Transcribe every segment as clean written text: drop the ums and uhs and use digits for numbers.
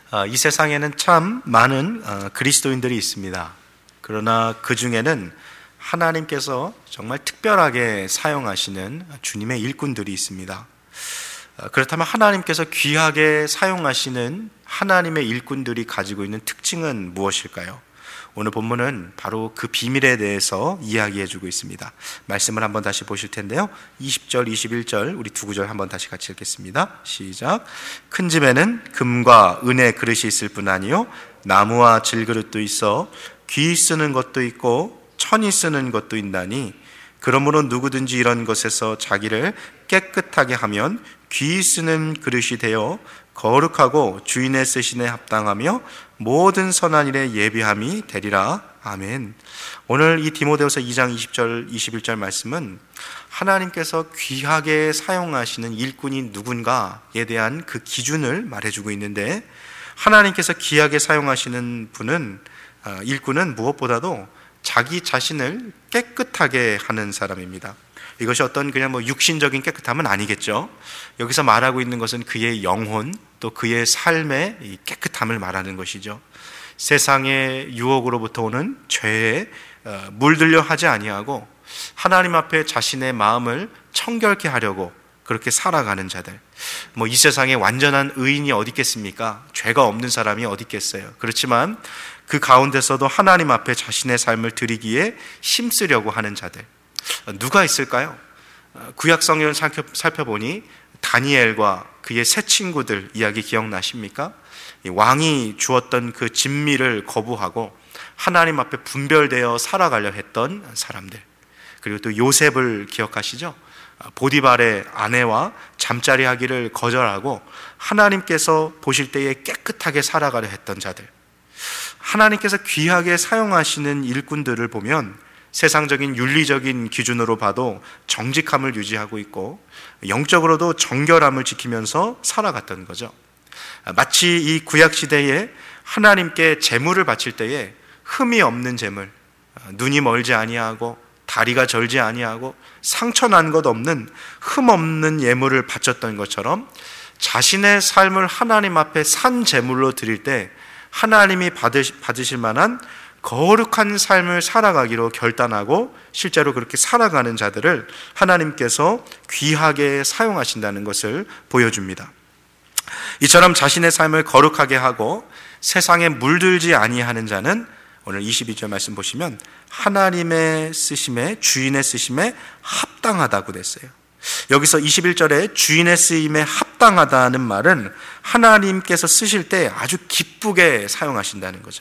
이 세상에는 참 많은 그리스도인들이 있습니다. 그러나 그 중에는 하나님께서 정말 특별하게 사용하시는 주님의 일꾼들이 있습니다. 그렇다면 하나님께서 귀하게 사용하시는 하나님의 일꾼들이 가지고 있는 특징은 무엇일까요? 오늘 본문은 바로 그 비밀에 대해서 이야기해 주고 있습니다. 말씀을 한번 다시 보실 텐데요, 20절, 21절 우리 두 구절 한번 다시 같이 읽겠습니다. 시작. 큰 집에는 금과 은의 그릇이 있을 뿐 아니요 나무와 질그릇도 있어 귀 쓰는 것도 있고 천이 쓰는 것도 있나니, 그러므로 누구든지 이런 것에서 자기를 깨끗하게 하면 귀 쓰는 그릇이 되어 거룩하고 주인의 쓰심에 합당하며 모든 선한 일에 예비함이 되리라. 아멘. 오늘 이 디모데후서 2장 20절 21절 말씀은 하나님께서 귀하게 사용하시는 일꾼이 누군가에 대한 그 기준을 말해주고 있는데, 하나님께서 귀하게 사용하시는 일꾼은 무엇보다도 자기 자신을 깨끗하게 하는 사람입니다. 이것이 어떤 그냥 육신적인 깨끗함은 아니겠죠. 여기서 말하고 있는 것은 그의 영혼, 또 그의 삶의 이 깨끗함을 말하는 것이죠. 세상의 유혹으로부터 오는 죄에 물들려 하지 아니하고 하나님 앞에 자신의 마음을 청결케 하려고 그렇게 살아가는 자들. 이 세상에 완전한 의인이 어디 있겠습니까? 죄가 없는 사람이 어디 있겠어요. 그렇지만 그 가운데서도 하나님 앞에 자신의 삶을 드리기에 힘쓰려고 하는 자들, 누가 있을까요? 구약 성경을 살펴보니 다니엘과 그의 세 친구들 이야기 기억나십니까? 왕이 주었던 그 진미를 거부하고 하나님 앞에 분별되어 살아가려 했던 사람들. 그리고 또 요셉을 기억하시죠? 보디발의 아내와 잠자리 하기를 거절하고 하나님께서 보실 때에 깨끗하게 살아가려 했던 자들. 하나님께서 귀하게 사용하시는 일꾼들을 보면 세상적인 윤리적인 기준으로 봐도 정직함을 유지하고 있고 영적으로도 정결함을 지키면서 살아갔던 거죠. 마치 이 구약시대에 하나님께 제물을 바칠 때에 흠이 없는 제물, 눈이 멀지 아니하고 다리가 절지 아니하고 상처 난 것 없는 흠 없는 예물을 바쳤던 것처럼 자신의 삶을 하나님 앞에 산 제물로 드릴 때 하나님이 받으실 만한 거룩한 삶을 살아가기로 결단하고 실제로 그렇게 살아가는 자들을 하나님께서 귀하게 사용하신다는 것을 보여줍니다. 이처럼 자신의 삶을 거룩하게 하고 세상에 물들지 아니하는 자는 오늘 22절 말씀 보시면 하나님의 쓰심에, 주인의 쓰심에 합당하다고 됐어요. 여기서 21절에 주인의 쓰임에 합당하다는 말은 하나님께서 쓰실 때 아주 기쁘게 사용하신다는 거죠.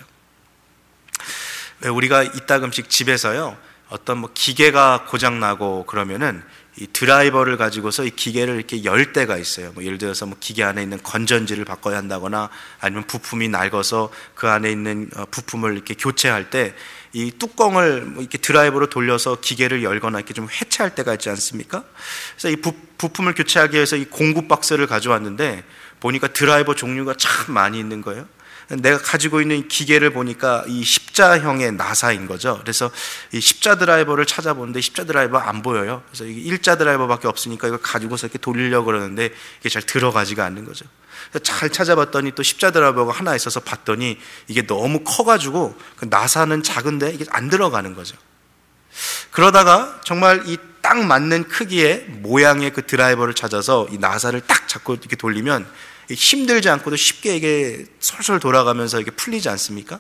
왜 우리가 이따금씩 집에서요, 어떤 기계가 고장나고 그러면은 이 드라이버를 가지고서 이 기계를 이렇게 열 때가 있어요. 예를 들어서 기계 안에 있는 건전지를 바꿔야 한다거나 아니면 부품이 낡아서 그 안에 있는 부품을 이렇게 교체할 때 이 뚜껑을 이렇게 드라이버로 돌려서 기계를 열거나 이렇게 좀 해체할 때가 있지 않습니까? 그래서 이 부품을 교체하기 위해서 이 공구 박스를 가져왔는데 보니까 드라이버 종류가 참 많이 있는 거예요. 내가 가지고 있는 기계를 보니까 이 십자형의 나사인 거죠. 그래서 이 십자 드라이버를 찾아보는데 십자 드라이버 안 보여요. 그래서 이게 일자 드라이버밖에 없으니까 이걸 가지고서 이렇게 돌리려고 그러는데 이게 잘 들어가지가 않는 거죠. 잘 찾아봤더니 또 십자 드라이버가 하나 있어서 봤더니 이게 너무 커가지고 그 나사는 작은데 이게 안 들어가는 거죠. 그러다가 정말 이 딱 맞는 크기의 모양의 그 드라이버를 찾아서 이 나사를 딱 잡고 이렇게 돌리면 힘들지 않고도 쉽게 이게 솔솔 돌아가면서 이게 풀리지 않습니까?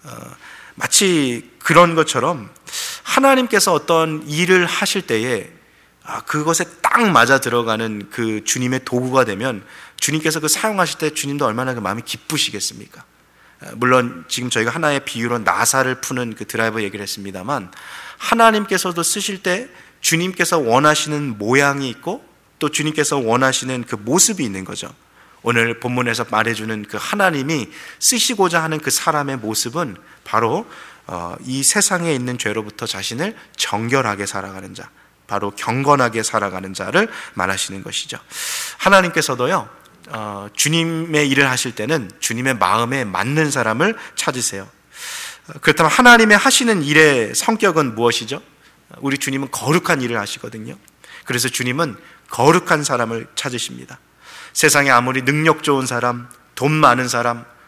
마치 그런 것처럼 하나님께서 어떤 일을 하실 때에 그것에 딱 맞아 들어가는 그 주님의 도구가 되면 주님께서 그 사용하실 때 주님도 얼마나 그 마음이 기쁘시겠습니까? 물론 지금 저희가 하나의 비유로 나사를 푸는 그 드라이버 얘기를 했습니다만 하나님께서도 쓰실 때 주님께서 원하시는 모양이 있고 또 주님께서 원하시는 그 모습이 있는 거죠. 오늘 본문에서 말해주는 그 하나님이 쓰시고자 하는 그 사람의 모습은 바로 이 세상에 있는 죄로부터 자신을 정결하게 살아가는 자, 바로 경건하게 살아가는 자를 말하시는 것이죠. 하나님께서도요, 주님의 일을 하실 때는 주님의 마음에 맞는 사람을 찾으세요. 그렇다면 하나님의 하시는 일의 성격은 무엇이죠? 우리 주님은 거룩한 일을 하시거든요. 그래서 주님은 거룩한 사람을 찾으십니다. 세상에 아무리 능력 좋은 사람, 돈 많은 사람,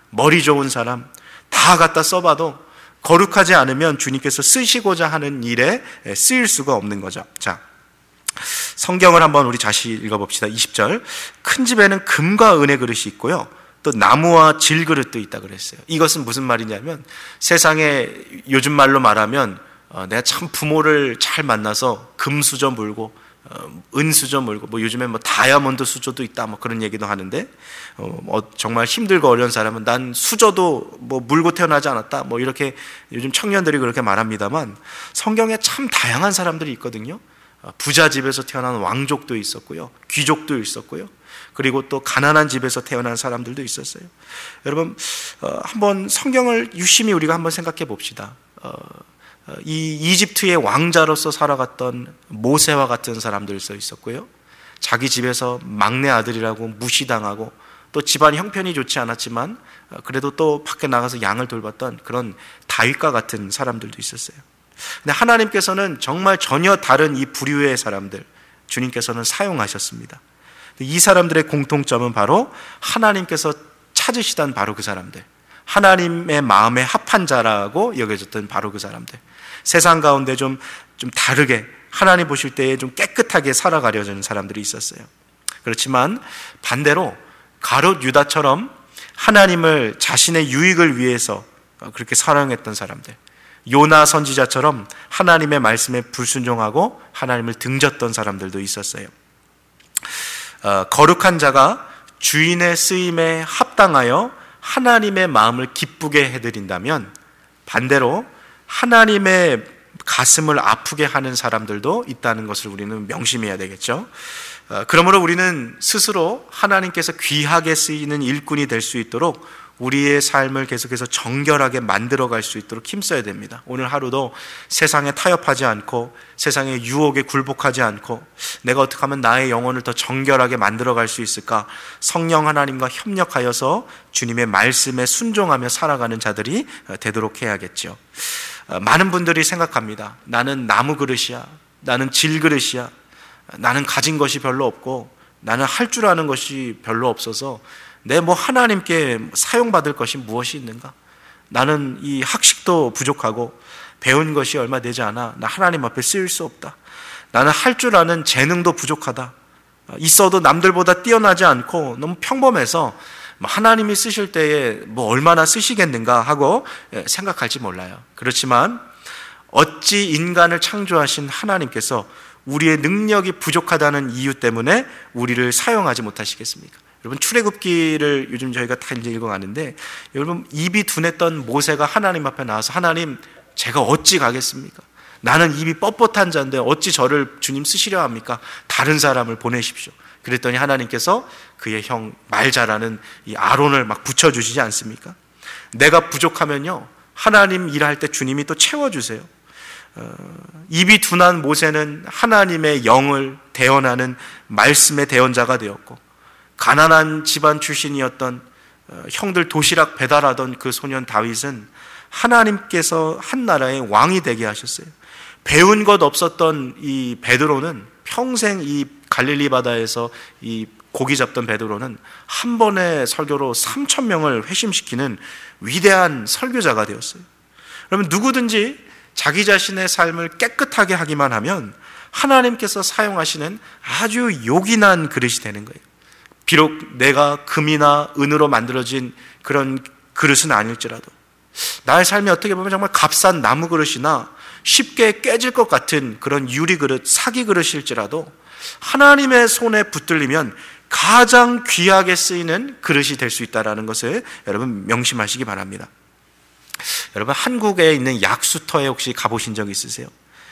머리 좋은 사람 다 갖다 써봐도 거룩하지 않으면 주님께서 쓰시고자 하는 일에 쓰일 수가 없는 거죠. 자, 성경을 한번 우리 다시 읽어봅시다. 20절. 큰 집에는 금과 은의 그릇이 있고요, 또 나무와 질그릇도 있다 그랬어요. 이것은 무슨 말이냐면, 세상에 요즘 말로 말하면 내가 참 부모를 잘 만나서 금수저 물고 은수저 물고, 뭐 요즘에 뭐 다이아몬드 수저도 있다, 뭐 그런 얘기도 하는데, 정말 힘들고 어려운 사람은 난 수저도 뭐 물고 태어나지 않았다, 뭐 이렇게 요즘 청년들이 그렇게 말합니다만, 성경에 참 다양한 사람들이 있거든요. 부자 집에서 태어난 왕족도 있었고요, 귀족도 있었고요, 그리고 또 가난한 집에서 태어난 사람들도 있었어요. 여러분, 한번 성경을 유심히 우리가 한번 생각해 봅시다. 이 이집트의 왕자로서 살아갔던 모세와 같은 사람들 써 있었고요, 자기 집에서 막내 아들이라고 무시당하고 또 집안 형편이 좋지 않았지만 그래도 또 밖에 나가서 양을 돌봤던 그런 다윗과 같은 사람들도 있었어요. 근데 하나님께서는 정말 전혀 다른 이 부류의 사람들, 주님께서는 사용하셨습니다. 이 사람들의 공통점은 바로 하나님께서 찾으시던 바로 그 사람들, 하나님의 마음에 합한 자라고 여겨졌던 바로 그 사람들, 세상 가운데 좀 다르게 하나님 보실 때에 좀 깨끗하게 살아가려는 사람들이 있었어요. 그렇지만 반대로 가롯 유다처럼 하나님을 자신의 유익을 위해서 그렇게 사랑했던 사람들, 요나 선지자처럼 하나님의 말씀에 불순종하고 하나님을 등졌던 사람들도 있었어요. 거룩한 자가 주인의 쓰임에 합당하여 하나님의 마음을 기쁘게 해드린다면, 반대로 하나님의 가슴을 아프게 하는 사람들도 있다는 것을 우리는 명심해야 되겠죠. 그러므로 우리는 스스로 하나님께서 귀하게 쓰이는 일꾼이 될 수 있도록 우리의 삶을 계속해서 정결하게 만들어갈 수 있도록 힘써야 됩니다. 오늘 하루도 세상에 타협하지 않고 세상의 유혹에 굴복하지 않고 내가 어떻게 하면 나의 영혼을 더 정결하게 만들어갈 수 있을까, 성령 하나님과 협력하여서 주님의 말씀에 순종하며 살아가는 자들이 되도록 해야겠죠. 많은 분들이 생각합니다. 나는 나무 그릇이야, 나는 질그릇이야, 나는 가진 것이 별로 없고 나는 할 줄 아는 것이 별로 없어서 내 뭐 하나님께 사용받을 것이 무엇이 있는가? 나는 이 학식도 부족하고 배운 것이 얼마 되지 않아. 나 하나님 앞에 쓰일 수 없다. 나는 할 줄 아는 재능도 부족하다. 있어도 남들보다 뛰어나지 않고 너무 평범해서 하나님이 쓰실 때에 뭐 얼마나 쓰시겠는가 하고 생각할지 몰라요. 그렇지만 어찌 인간을 창조하신 하나님께서 우리의 능력이 부족하다는 이유 때문에 우리를 사용하지 못하시겠습니까? 여러분, 출애굽기를 요즘 저희가 다 이제 읽어가는데, 여러분, 입이 둔했던 모세가 하나님 앞에 나와서, 하나님, 제가 어찌 가겠습니까? 나는 입이 뻣뻣한 자인데 어찌 저를 주님 쓰시려 합니까? 다른 사람을 보내십시오. 그랬더니 하나님께서 그의 형 말 잘하는 이 아론을 막 붙여주시지 않습니까? 내가 부족하면요, 하나님 일할 때 주님이 또 채워주세요. 입이 둔한 모세는 하나님의 영을 대언하는 말씀의 대언자가 되었고, 가난한 집안 출신이었던 형들 도시락 배달하던 그 소년 다윗은 하나님께서 한 나라의 왕이 되게 하셨어요. 배운 것 없었던 이 베드로는 평생 이 갈릴리 바다에서 이 고기 잡던 베드로는 한 번의 설교로 3,000명을 회심시키는 위대한 설교자가 되었어요. 여러분, 누구든지 자기 자신의 삶을 깨끗하게 하기만 하면 하나님께서 사용하시는 아주 요긴한 그릇이 되는 거예요. 비록 내가 금이나 은으로 만들어진 그런 그릇은 아닐지라도, 나의 삶이 어떻게 보면 정말 값싼 나무 그릇이나 쉽게 깨질 것 같은 그런 유리 그릇, 사기 그릇일지라도 하나님의 손에 붙들리면 가장 귀하게 쓰이는 그릇이 될 수 있다는 것을 여러분 명심하시기 바랍니다. 여러분, 한국에 있는 약수터에 혹시 가보신 적 있으세요?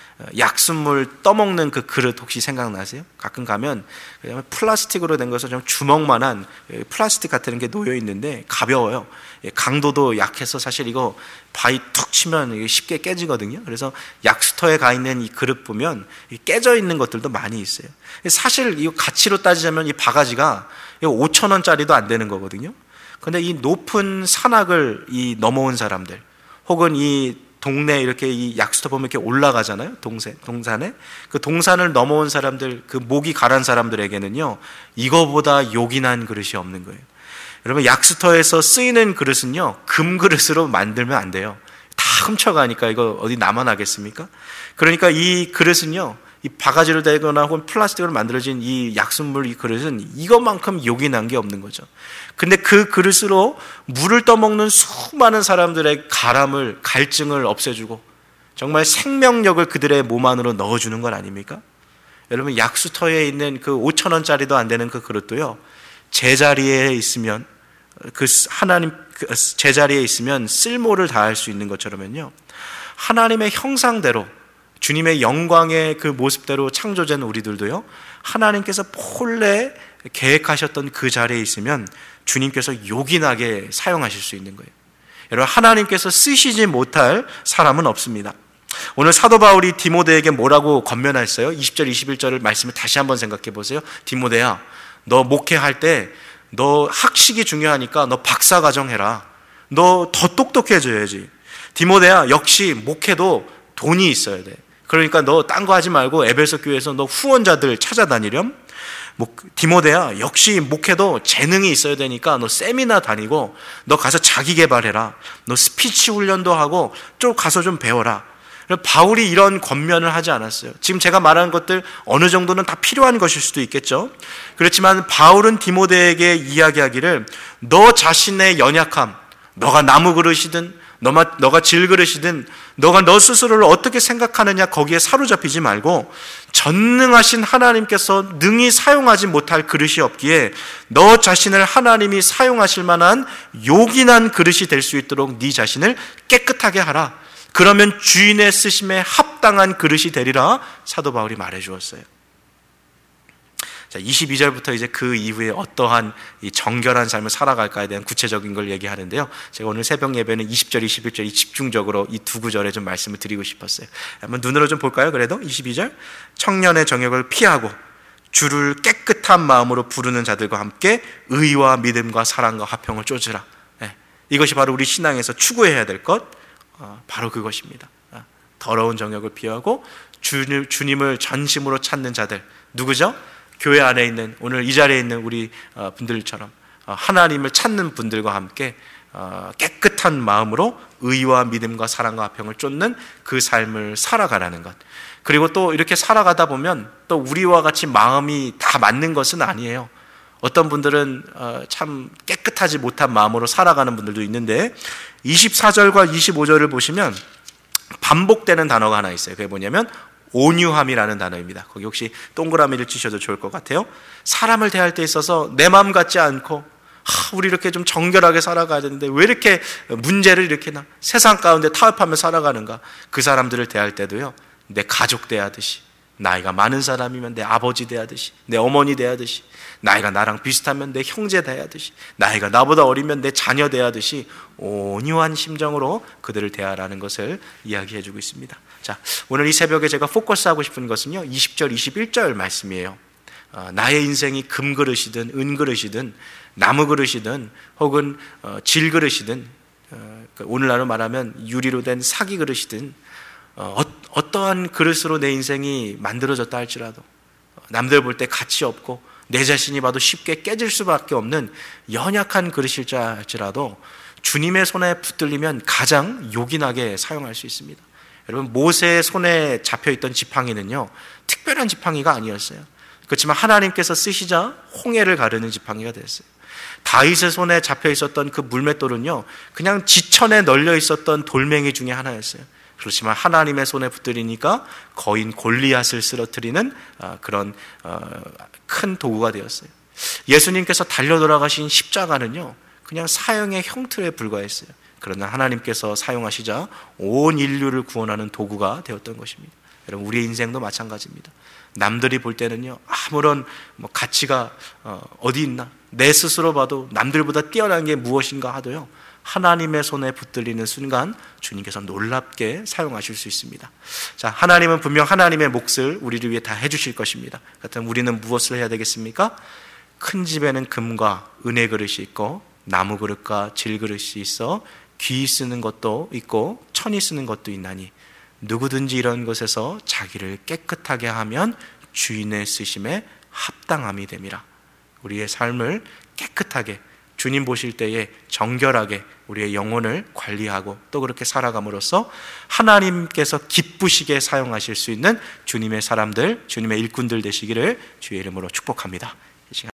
약수물 떠먹는 그 그릇 혹시 생각나세요? 가끔 가면 플라스틱으로 된 것을 좀 주먹만한 플라스틱 같은 게 놓여 있는데 가벼워요. 강도도 약해서 사실 이거 바위 툭 치면 쉽게 깨지거든요. 그래서 약수터에 가 있는 이 그릇 보면 깨져 있는 것들도 많이 있어요. 사실 이 가치로 따지자면 이 바가지가 5,000원짜리도 안 되는 거거든요. 근데 이 높은 산악을 넘어온 사람들, 혹은 이 동네 이렇게 이 약수터 보면 이렇게 올라가잖아요. 동산에. 그 동산을 넘어온 사람들, 그 목이 가란 사람들에게는요, 이거보다 요긴한 그릇이 없는 거예요. 여러분, 약수터에서 쓰이는 그릇은요, 금그릇으로 만들면 안 돼요. 다 훔쳐가니까 이거 어디 남아나겠습니까? 그러니까 이 그릇은요, 이 바가지로 되거나 혹은 플라스틱으로 만들어진 이 약수물 이 그릇은 이것만큼 요긴한 게 없는 거죠. 근데 그 그릇으로 물을 떠먹는 수많은 사람들의 갈증을 없애주고 정말 생명력을 그들의 몸 안으로 넣어주는 건 아닙니까? 여러분, 약수터에 있는 그 5,000원짜리도 안 되는 그 그릇도요, 제자리에 있으면 제자리에 있으면 쓸모를 다할 수 있는 것처럼요, 하나님의 형상대로 주님의 영광의 그 모습대로 창조된 우리들도요, 하나님께서 본래 계획하셨던 그 자리에 있으면 주님께서 요긴하게 사용하실 수 있는 거예요. 여러분, 하나님께서 쓰시지 못할 사람은 없습니다. 오늘 사도 바울이 디모데에게 뭐라고 권면했어요? 20절 21절을 말씀을 다시 한번 생각해 보세요. 디모데야, 너 목회할 때 너 학식이 중요하니까 너 박사과정 해라. 너 더 똑똑해져야지. 디모데야, 역시 목회도 돈이 있어야 돼. 그러니까 너 딴 거 하지 말고 에베소 교회에서 너 후원자들 찾아다니렴. 디모데야, 역시 목회도 재능이 있어야 되니까 너 세미나 다니고 너 가서 자기 개발해라. 너 스피치 훈련도 하고 좀 가서 좀 배워라. 바울이 이런 권면을 하지 않았어요. 지금 제가 말하는 것들 어느 정도는 다 필요한 것일 수도 있겠죠. 그렇지만 바울은 디모데에게 이야기하기를, 너 자신의 연약함, 너가 나무 그릇이든 너가 질그릇이든 너가 너 스스로를 어떻게 생각하느냐, 거기에 사로잡히지 말고 전능하신 하나님께서 능히 사용하지 못할 그릇이 없기에 너 자신을 하나님이 사용하실 만한 요긴한 그릇이 될 수 있도록 네 자신을 깨끗하게 하라. 그러면 주인의 쓰심에 합당한 그릇이 되리라 사도 바울이 말해 주었어요. 자, 22절부터 이제 그 이후에 어떠한 이 정결한 삶을 살아갈까에 대한 구체적인 걸 얘기하는데요. 제가 오늘 새벽 예배는 20절, 21절이 집중적으로 이 두 구절에 좀 말씀을 드리고 싶었어요. 한번 눈으로 좀 볼까요? 그래도 22절, 청년의 정욕을 피하고 주를 깨끗한 마음으로 부르는 자들과 함께 의와 믿음과 사랑과 화평을 쫓으라. 네, 이것이 바로 우리 신앙에서 추구해야 될 것, 바로 그것입니다. 더러운 정욕을 피하고 주님을 전심으로 찾는 자들, 누구죠? 교회 안에 있는, 오늘 이 자리에 있는 우리 분들처럼 하나님을 찾는 분들과 함께 깨끗한 마음으로 의와 믿음과 사랑과 화평을 쫓는 그 삶을 살아가라는 것. 그리고 또 이렇게 살아가다 보면 또 우리와 같이 마음이 다 맞는 것은 아니에요. 어떤 분들은 참 깨끗하지 못한 마음으로 살아가는 분들도 있는데, 24절과 25절을 보시면 반복되는 단어가 하나 있어요. 그게 뭐냐면 온유함이라는 단어입니다. 거기 혹시 동그라미를 치셔도 좋을 것 같아요. 사람을 대할 때 있어서 내 마음 같지 않고, 우리 이렇게 좀 정결하게 살아가야 되는데 왜 이렇게 문제를 일으키나, 세상 가운데 타협하며 살아가는가. 그 사람들을 대할 때도요, 내 가족 대하듯이, 나이가 많은 사람이면 내 아버지 대하듯이, 내 어머니 대하듯이, 나이가 나랑 비슷하면 내 형제 대하듯이, 나이가 나보다 어리면 내 자녀 대하듯이 온유한 심정으로 그들을 대하라는 것을 이야기해 주고 있습니다. 자, 오늘 이 새벽에 제가 포커스하고 싶은 것은요, 20절, 21절 말씀이에요. 나의 인생이 금그릇이든 은그릇이든 나무그릇이든 혹은 질그릇이든, 오늘날로 말하면 유리로 된 사기그릇이든 어떠한 그릇으로 내 인생이 만들어졌다 할지라도, 남들 볼 때 가치 없고 내 자신이 봐도 쉽게 깨질 수밖에 없는 연약한 그릇일지 할지라도 주님의 손에 붙들리면 가장 요긴하게 사용할 수 있습니다. 여러분, 모세의 손에 잡혀있던 지팡이는요, 특별한 지팡이가 아니었어요. 그렇지만 하나님께서 쓰시자 홍해를 가르는 지팡이가 됐어요. 다윗의 손에 잡혀있었던 그 물맷돌은요, 그냥 지천에 널려 있었던 돌멩이 중에 하나였어요. 그렇지만 하나님의 손에 붙들리니까 거인 골리앗을 쓰러뜨리는 그런 큰 도구가 되었어요. 예수님께서 달려 돌아가신 십자가는요, 그냥 사형의 형틀에 불과했어요. 그러나 하나님께서 사용하시자 온 인류를 구원하는 도구가 되었던 것입니다. 여러분, 우리의 인생도 마찬가지입니다. 남들이 볼 때는요, 아무런 가치가 어디 있나, 내 스스로 봐도 남들보다 뛰어난 게 무엇인가 하도요, 하나님의 손에 붙들리는 순간 주님께서 놀랍게 사용하실 수 있습니다. 자, 하나님은 분명 하나님의 몫을 우리를 위해 다 해주실 것입니다. 그렇다면 우리는 무엇을 해야 되겠습니까? 큰 집에는 금과 은혜 그릇이 있고 나무 그릇과 질 그릇이 있어 귀 쓰는 것도 있고 천이 쓰는 것도 있나니 누구든지 이런 것에서 자기를 깨끗하게 하면 주인의 쓰심에 합당함이 됨이라. 우리의 삶을 깨끗하게 주님 보실 때에 정결하게 우리의 영혼을 관리하고 또 그렇게 살아감으로써 하나님께서 기쁘시게 사용하실 수 있는 주님의 사람들, 주님의 일꾼들 되시기를 주의 이름으로 축복합니다.